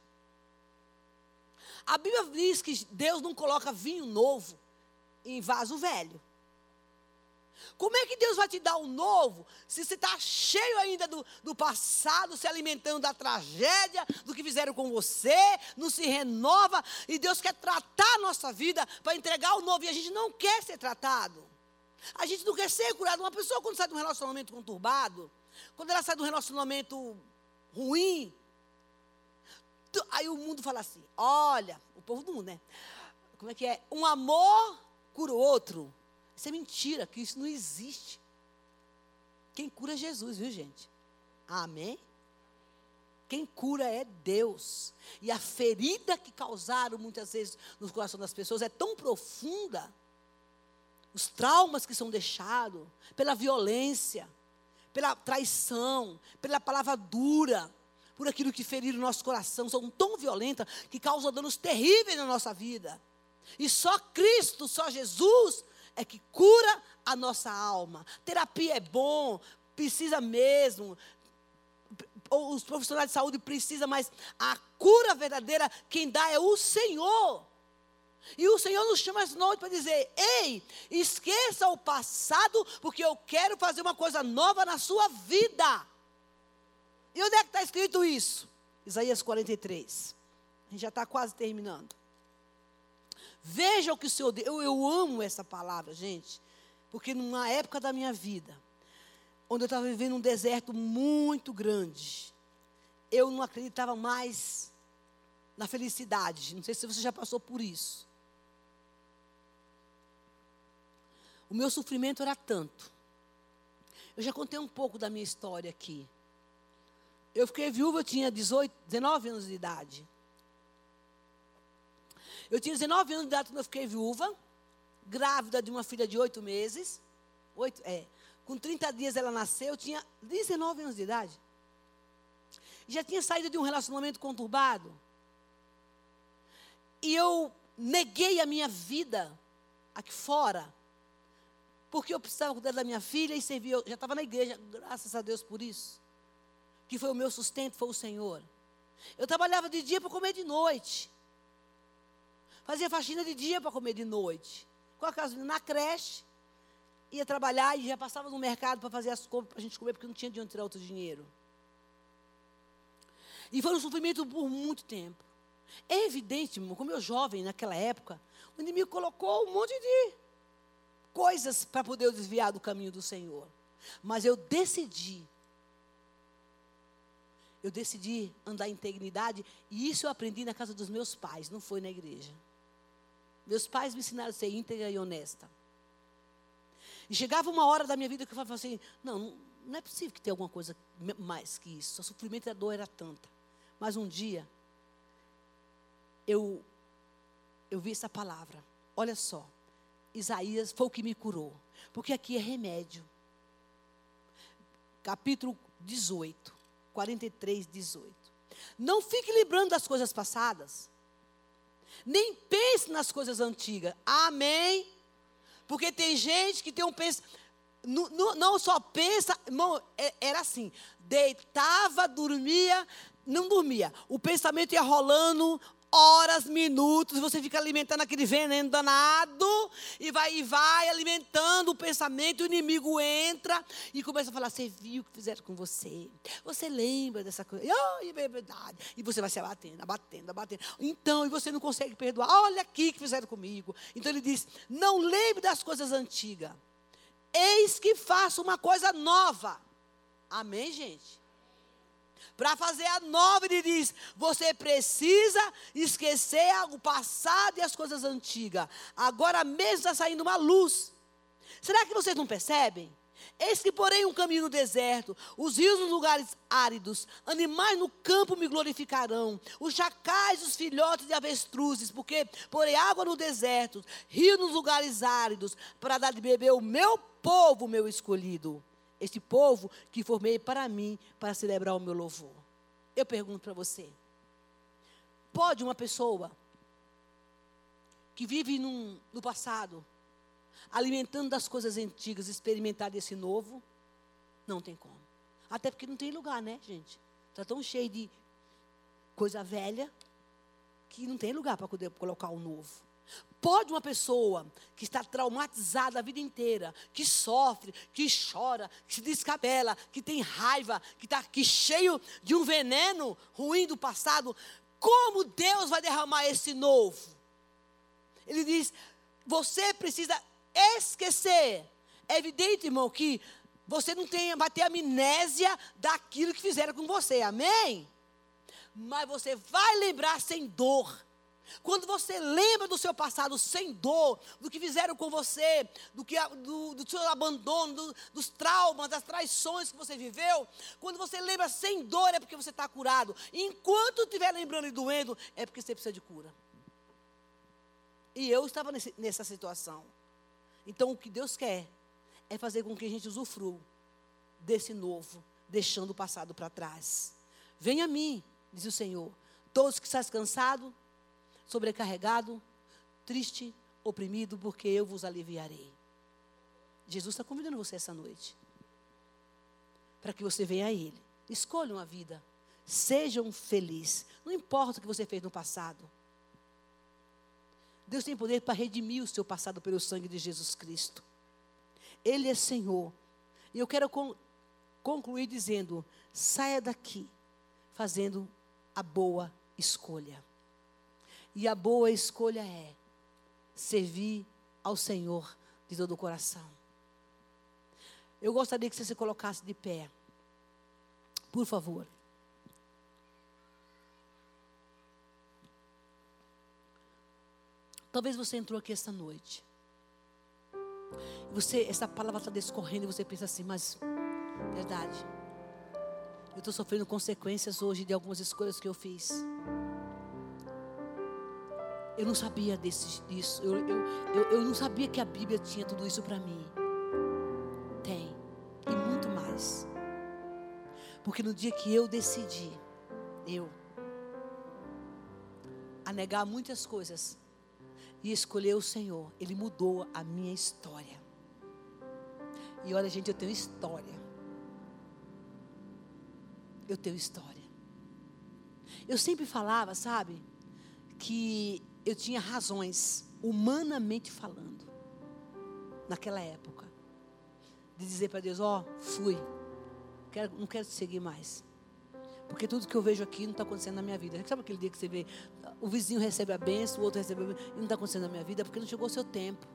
Speaker 1: A Bíblia diz que Deus não coloca vinho novo em vaso velho. Como é que Deus vai te dar um novo, se você está cheio ainda do, do passado, se alimentando da tragédia, do que fizeram com você, não se renova, e Deus quer tratar a nossa vida para entregar o novo, e a gente não quer ser tratado. A gente não quer ser curado. Uma pessoa, quando sai de um relacionamento conturbado, quando ela sai de um relacionamento ruim, tu, aí o mundo fala assim: olha, o povo do mundo, né? Como é que é? Um amor cura o outro. Isso é mentira, que isso não existe. Quem cura é Jesus, viu, gente? Amém? Quem cura é Deus. E a ferida que causaram muitas vezes no coração das pessoas é tão profunda. Os traumas que são deixados pela violência, pela traição, pela palavra dura, por aquilo que feriram o nosso coração, são tão violentas que causam danos terríveis na nossa vida. E só Cristo, só Jesus é que cura a nossa alma. Terapia é bom, precisa mesmo. Os profissionais de saúde precisam, mas a cura verdadeira, quem dá é o Senhor. E o Senhor nos chama essa noite para dizer: ei, esqueça o passado, porque eu quero fazer uma coisa nova na sua vida. E onde é que está escrito isso? Isaías quarenta e três. A gente já está quase terminando. Veja o que o Senhor... Eu, eu amo essa palavra, gente, porque numa época da minha vida, onde eu estava vivendo um deserto muito grande, eu não acreditava mais na felicidade. Não sei se você já passou por isso. O meu sofrimento era tanto. Eu já contei um pouco da minha história aqui. Eu fiquei viúva, eu tinha dezoito, dezenove anos de idade. Eu tinha dezenove anos de idade quando eu fiquei viúva, grávida de uma filha de oito meses. Oito, é. Com trinta dias ela nasceu, eu tinha dezenove anos de idade. Já tinha saído de um relacionamento conturbado. E eu neguei a minha vida aqui fora, porque eu precisava cuidar da minha filha e servir. Eu já estava na igreja, graças a Deus por isso. Que foi o meu sustento, foi o Senhor. Eu trabalhava de dia para comer de noite. Fazia faxina de dia para comer de noite. Com a casa na creche. Ia trabalhar e já passava no mercado para fazer as compras para a gente comer, porque não tinha de onde tirar outro dinheiro. E foi um sofrimento por muito tempo. É evidente, irmão, como eu jovem naquela época, o inimigo colocou um monte de coisas para poder eu desviar do caminho do Senhor. Mas eu decidi, eu decidi andar em integridade, e isso eu aprendi na casa dos meus pais, não foi na igreja. Meus pais me ensinaram a ser íntegra e honesta. E chegava uma hora da minha vida que eu falava assim, não, não é possível que tenha alguma coisa mais que isso. O sofrimento e a dor era tanta. Mas um dia, eu, eu vi essa palavra. Olha só, Isaías foi o que me curou. Porque aqui é remédio. Capítulo dezoito, quarenta e três, dezoito. Não fique lembrando das coisas passadas. Nem pense nas coisas antigas. Amém? Porque tem gente que tem um pensamento, não, não só pensa, irmão, era assim, deitava, dormia, não dormia. O pensamento ia rolando horas, minutos, você fica alimentando aquele veneno danado, e vai, e vai alimentando o pensamento, e o inimigo entra e começa a falar, você viu o que fizeram com você? Você lembra dessa coisa? Oh, é verdade. E você vai se abatendo, abatendo, abatendo. Então, e você não consegue perdoar. Olha aqui que fizeram comigo. Então ele diz, não lembre das coisas antigas. Eis que faço uma coisa nova. Amém, gente? Para fazer a nova, ele diz, você precisa esquecer o passado e as coisas antigas. Agora mesmo está saindo uma luz. Será que vocês não percebem? Eis que porém um caminho no deserto, os rios nos lugares áridos, animais no campo me glorificarão, os chacais, os filhotes de avestruzes, porque porém água no deserto, rio nos lugares áridos, para dar de beber o meu povo, meu escolhido. Este povo que formei para mim, para celebrar o meu louvor. Eu pergunto para você, pode uma pessoa que vive num, no passado, alimentando das coisas antigas, experimentar desse novo? Não tem como. Até porque não tem lugar, né, gente? Está tão cheio de coisa velha, que não tem lugar para poder colocar o novo. Pode uma pessoa que está traumatizada a vida inteira, que sofre, que chora, que se descabela, que tem raiva, que está aqui cheio de um veneno ruim do passado, como Deus vai derramar esse novo? Ele diz, você precisa esquecer. É evidente, irmão, que você não tem, vai ter amnésia daquilo que fizeram com você, amém? Mas você vai lembrar sem dor. Quando você lembra do seu passado sem dor, do que fizeram com você, do, que, do, do seu abandono, do, dos traumas, das traições que você viveu, quando você lembra sem dor é porque você está curado. E enquanto estiver lembrando e doendo, é porque você precisa de cura. E eu estava nesse, nessa situação. Então o que Deus quer é fazer com que a gente usufrua desse novo, deixando o passado para trás. Venha a mim, diz o Senhor, todos que estão cansados, sobrecarregado, triste, oprimido, porque eu vos aliviarei. Jesus está convidando você essa noite, para que você venha a Ele. Escolha uma vida, sejam felizes, não importa o que você fez no passado. Deus tem poder para redimir o seu passado pelo sangue de Jesus Cristo. Ele é Senhor. E eu quero con- concluir dizendo, saia daqui, fazendo a boa escolha. E a boa escolha é servir ao Senhor de todo o coração. Eu gostaria que você se colocasse de pé. Por favor. Talvez você entrou aqui esta noite. Você, essa palavra está descorrendo e você pensa assim, mas, verdade, eu estou sofrendo consequências hoje de algumas escolhas que eu fiz. Eu não sabia desse, disso, eu, eu, eu, eu não sabia que a Bíblia tinha tudo isso para mim. Tem, e muito mais. Porque no dia que eu decidi, eu, a negar muitas coisas e escolher o Senhor, Ele mudou a minha história. E olha, gente, eu tenho história. Eu tenho história. Eu sempre falava, sabe, que eu tinha razões, humanamente falando, naquela época, de dizer para Deus, ó, oh, fui, quero, não quero te seguir mais. Porque tudo que eu vejo aqui não está acontecendo na minha vida. Sabe aquele dia que você vê, o vizinho recebe a bênção, o outro recebe a bênção, e não está acontecendo na minha vida, porque não chegou o seu tempo.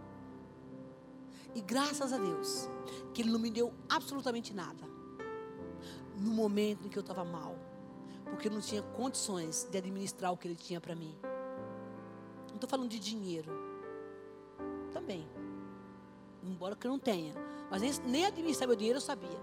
Speaker 1: E graças a Deus, que Ele não me deu absolutamente nada, no momento em que eu estava mal, porque eu não tinha condições de administrar o que Ele tinha para mim. Não estou falando de dinheiro, também, embora que eu não tenha, mas nem, nem administrar meu dinheiro eu sabia.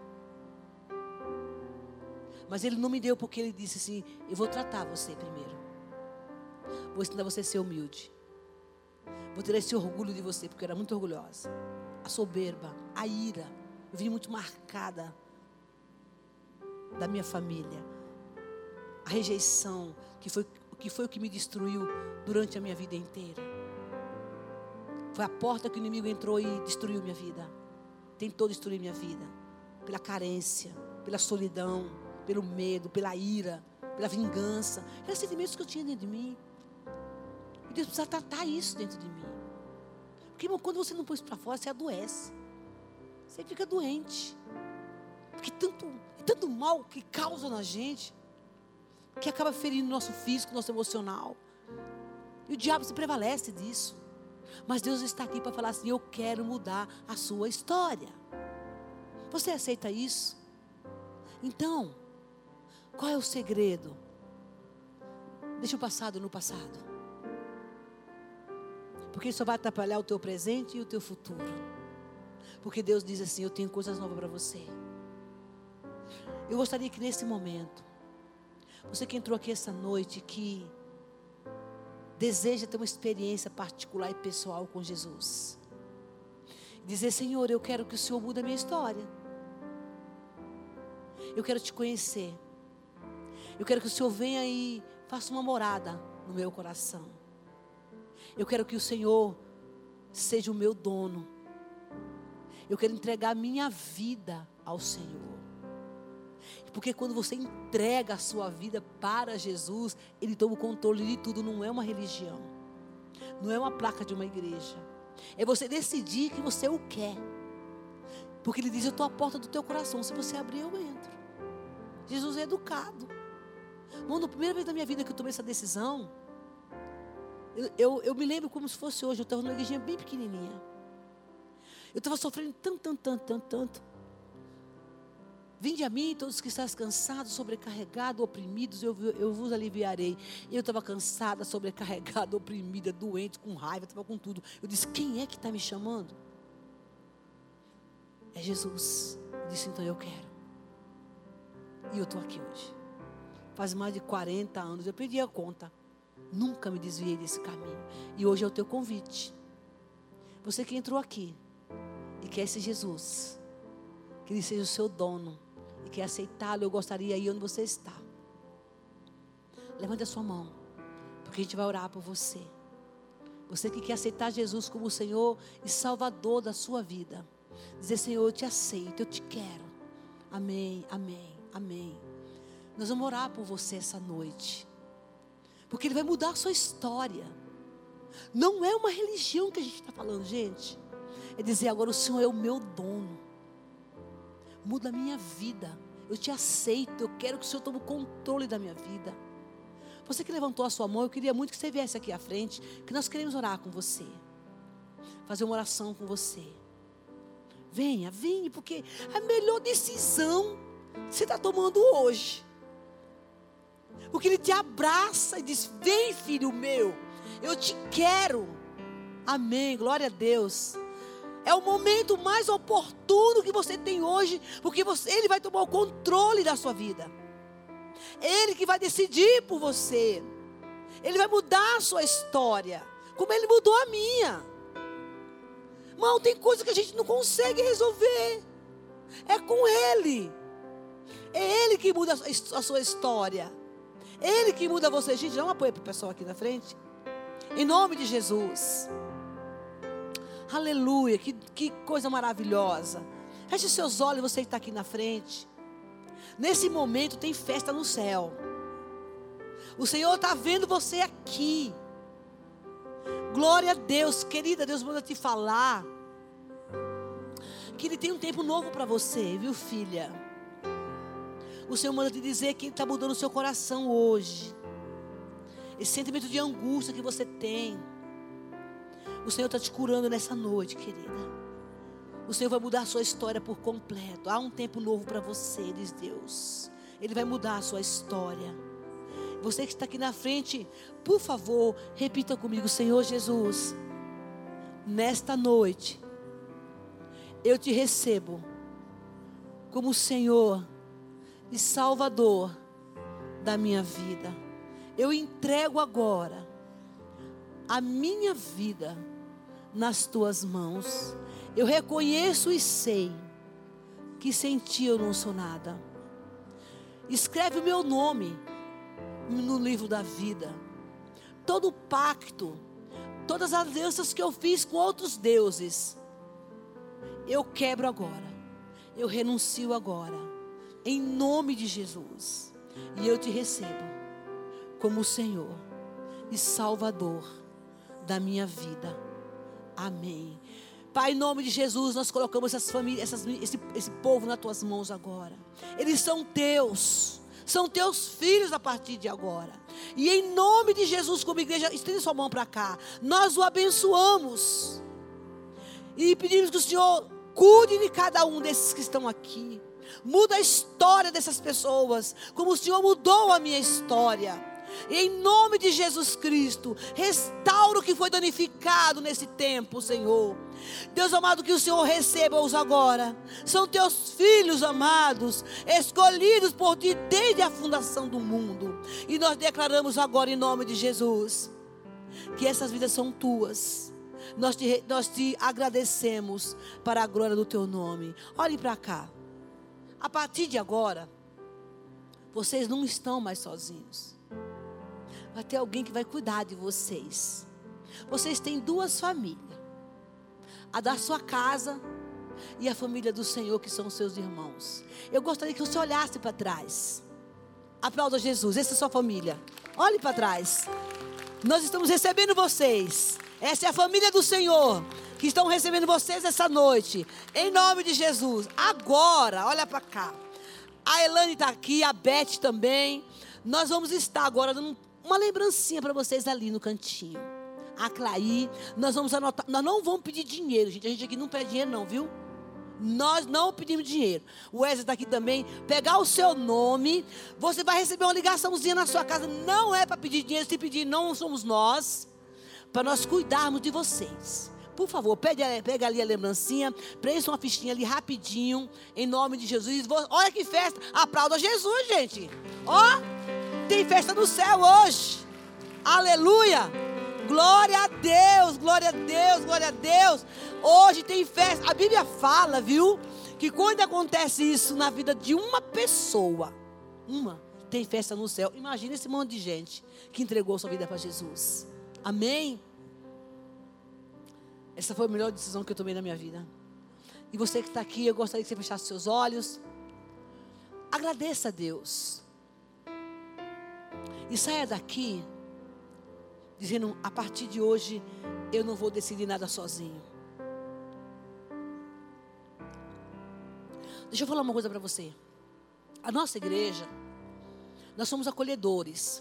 Speaker 1: Mas Ele não me deu porque Ele disse assim, eu vou tratar você primeiro, vou ensinar você a ser humilde, vou ter esse orgulho de você, porque eu era muito orgulhosa. A soberba, a ira, eu vim muito marcada da minha família, a rejeição, que foi, que foi o que me destruiu durante a minha vida inteira. Foi a porta que o inimigo entrou e destruiu minha vida, tentou destruir minha vida, pela carência, pela solidão, pelo medo, pela ira, pela vingança, eram sentimentos que eu tinha dentro de mim, e Deus precisa tratar isso dentro de mim. Porque, irmão, quando você não põe isso para fora, você adoece. Você fica doente. Porque tanto, tanto mal que causa na gente, que acaba ferindo nosso físico, nosso emocional. E o diabo se prevalece disso. Mas Deus está aqui para falar assim, eu quero mudar a sua história. Você aceita isso? Então, qual é o segredo? Deixa o passado no passado. Porque isso só vai atrapalhar o teu presente e o teu futuro. Porque Deus diz assim, eu tenho coisas novas para você. Eu gostaria que nesse momento, você que entrou aqui essa noite, que deseja ter uma experiência particular e pessoal com Jesus, dizer, Senhor, eu quero que o Senhor mude a minha história. Eu quero te conhecer. Eu quero que o Senhor venha e faça uma morada no meu coração. Eu quero que o Senhor seja o meu dono. Eu quero entregar a minha vida ao Senhor. Porque quando você entrega a sua vida para Jesus, Ele toma o controle de tudo. Não é uma religião, não é uma placa de uma igreja. É você decidir que você o quer. Porque Ele diz, eu estou à porta do teu coração. Se você abrir, eu entro. Jesus é educado. Mano, a primeira vez na minha vida que eu tomei essa decisão, Eu, eu, eu me lembro como se fosse hoje. Eu estava numa igrejinha bem pequenininha. Eu estava sofrendo tanto, tanto, tanto, tanto, tanto. Vinde a mim, todos que estáis cansados, sobrecarregados, oprimidos, eu, eu vos aliviarei. Eu estava cansada, sobrecarregada, oprimida, doente, com raiva, estava com tudo. Eu disse, quem é que está me chamando? É Jesus. Eu disse, então eu quero. E eu estou aqui hoje. Faz mais de quarenta anos, eu perdi a conta. Nunca me desviei desse caminho. E hoje é o teu convite. Você que entrou aqui e quer esse Jesus, que Ele seja o seu dono, e quer aceitá-lo, eu gostaria aí onde você está. Levante a sua mão, porque a gente vai orar por você. Você que quer aceitar Jesus como o Senhor e Salvador da sua vida. Dizer, Senhor, eu te aceito, eu te quero. Amém, amém, amém. Nós vamos orar por você essa noite. Porque Ele vai mudar a sua história. Não é uma religião que a gente está falando, gente. É dizer, agora o Senhor é o meu dono. Muda a minha vida. Eu te aceito, eu quero que o Senhor tome o controle da minha vida. Você que levantou a sua mão, eu queria muito que você viesse aqui à frente, que nós queremos orar com você. Fazer uma oração com você. Venha, venha, porque a melhor decisão você está tomando hoje. Porque Ele te abraça e diz, vem filho meu, Eu te quero. Amém, glória a Deus. É o momento mais oportuno que você tem hoje, porque você, Ele vai tomar o controle da sua vida. Ele que vai decidir por você. Ele vai mudar a sua história, como Ele mudou a minha. Irmão, tem coisa que a gente não consegue resolver. É com Ele. É Ele que muda a sua história. Ele que muda você. Gente, dá um apoio para o pessoal aqui na frente. Em nome de Jesus. Aleluia, que, que coisa maravilhosa. Feche seus olhos, você que está aqui na frente. Nesse momento tem festa no céu. O Senhor está vendo você aqui. Glória a Deus, querida, Deus manda te falar que Ele tem um tempo novo para você, viu, filha? O Senhor manda te dizer que Ele está mudando o seu coração hoje. Esse sentimento de angústia que você tem, o Senhor está te curando nessa noite, querida. O Senhor vai mudar a sua história por completo. Há um tempo novo para você, diz Deus. Ele vai mudar a sua história. Você que está aqui na frente, por favor, repita comigo: Senhor Jesus, nesta noite, eu te recebo como Senhor e Salvador da minha vida. Eu entrego agora a minha vida nas tuas mãos. Eu reconheço e sei que sem ti eu não sou nada. Escreve o meu nome no livro da vida. Todo pacto, todas as alianças que eu fiz com outros deuses, eu quebro agora. Eu renuncio agora, em nome de Jesus. E eu te recebo como Senhor e Salvador da minha vida. Amém. Pai, em nome de Jesus, nós colocamos essas famílias, essas, esse, esse povo nas tuas mãos agora. Eles são teus, são teus filhos a partir de agora. E em nome de Jesus, como igreja, estende sua mão para cá. Nós o abençoamos e pedimos que o Senhor cuide de cada um desses que estão aqui. Muda a história dessas pessoas, como o Senhor mudou a minha história. E em nome de Jesus Cristo, restaura o que foi danificado nesse tempo, Senhor. Deus amado, que o Senhor receba-os agora. São teus filhos amados, escolhidos por ti desde a fundação do mundo. E nós declaramos agora em nome de Jesus que essas vidas são tuas. Nós te, nós te agradecemos para a glória do teu nome. Olhem para cá. A partir de agora, vocês não estão mais sozinhos. Vai ter alguém que vai cuidar de vocês. Vocês têm duas famílias: a da sua casa e a família do Senhor, que são os seus irmãos. Eu gostaria que você olhasse para trás. Aplauda Jesus, essa é a sua família. Olhe para trás. Nós estamos recebendo vocês. Essa é a família do Senhor, que estão recebendo vocês essa noite, em nome de Jesus. Agora, olha para cá. A Elane está aqui, a Beth também. Nós vamos estar agora dando uma lembrancinha para vocês ali no cantinho. A Claí, nós vamos anotar. Nós não vamos pedir dinheiro, gente. A gente aqui não pede dinheiro não, viu? Nós não pedimos dinheiro. O Wesley está aqui também. Pegar o seu nome. Você vai receber uma ligaçãozinha na sua casa. Não é para pedir dinheiro. Se pedir, não somos nós. Para nós cuidarmos de vocês. Por favor, pega, pega ali a lembrancinha. Preencha uma fichinha ali rapidinho. Em nome de Jesus. Olha que festa. Aplauda Jesus, gente. Ó. Tem festa no céu hoje. Aleluia. Glória a Deus, glória a Deus, glória a Deus. Hoje tem festa. A Bíblia fala, viu, que quando acontece isso na vida de uma pessoa, uma, tem festa no céu. Imagina esse monte de gente que entregou sua vida para Jesus. Amém? Essa foi a melhor decisão que eu tomei na minha vida. E você que está aqui, eu gostaria que você fechasse seus olhos. Agradeça a Deus. E saia daqui dizendo: a partir de hoje eu não vou decidir nada sozinho. Deixa eu falar uma coisa para você. A nossa igreja, nós somos acolhedores.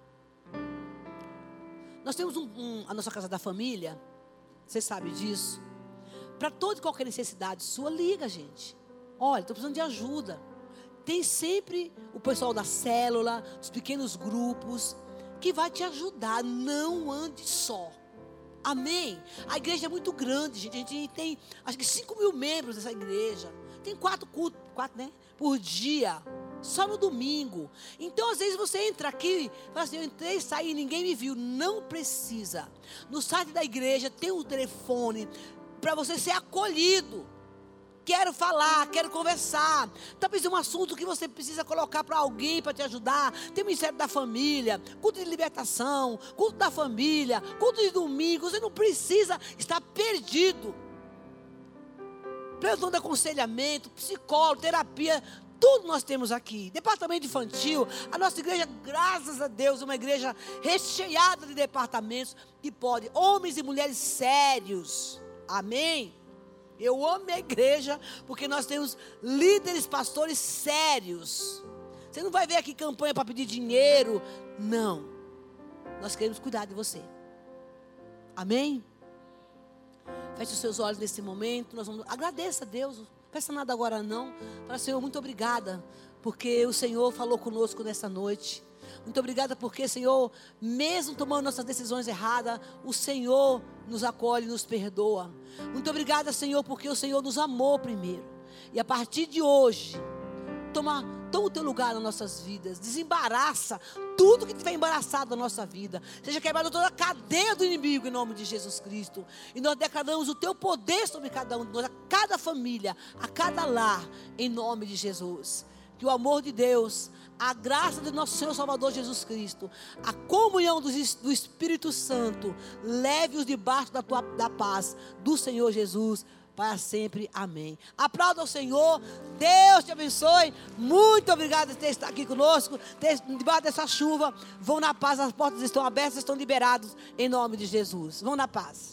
Speaker 1: Nós temos um, um, a nossa casa da família. Você sabe disso. Para toda e qualquer necessidade sua, liga, gente. Olha, estou precisando de ajuda. Tem sempre o pessoal da célula, dos pequenos grupos. que vai te ajudar. Não ande só. Amém? A igreja é muito grande, gente. A gente tem, acho que cinco mil membros dessa igreja. Tem quatro cultos, quatro, né? Por dia. Só no domingo. Então, às vezes, você entra aqui e fala assim, eu entrei, saí e ninguém me viu. Não precisa. No site da igreja tem um telefone para você ser acolhido. Quero falar, quero conversar. Talvez um assunto que você precisa colocar para alguém para te ajudar. Tem o Ministério da Família, culto de libertação, culto da família, culto de domingo. Você não precisa estar perdido. Plantão de aconselhamento, psicólogo, terapia, tudo nós temos aqui. Departamento infantil. A nossa igreja, graças a Deus, é uma igreja recheada de departamentos que pode, homens e mulheres sérios. Amém? Eu amo a igreja porque nós temos líderes, pastores sérios. Você não vai ver aqui campanha para pedir dinheiro. Não. Nós queremos cuidar de você. Amém? Feche os seus olhos nesse momento. Nós vamos... Agradeça a Deus. Não peça nada agora não. Fala, Senhor, muito obrigada. Porque o Senhor falou conosco nessa noite. Muito obrigada porque, Senhor, mesmo tomando nossas decisões erradas, o Senhor nos acolhe e nos perdoa. Muito obrigada, Senhor, porque o Senhor nos amou primeiro. E a partir de hoje, toma, toma o teu lugar nas nossas vidas. Desembaraça tudo que estiver embaraçado na nossa vida. Seja quebrada toda a cadeia do inimigo em nome de Jesus Cristo. E nós declaramos o teu poder sobre cada um de nós, a cada família, a cada lar, em nome de Jesus. Que o amor de Deus, a graça de nosso Senhor Salvador Jesus Cristo, a comunhão do, do Espírito Santo, leve-os debaixo da, tua, da paz do Senhor Jesus para sempre. Amém. Aplauda ao Senhor. Deus te abençoe. Muito obrigado por ter estado aqui conosco. Ter, debaixo dessa chuva. Vão na paz. As portas estão abertas, estão liberados em nome de Jesus. Vão na paz.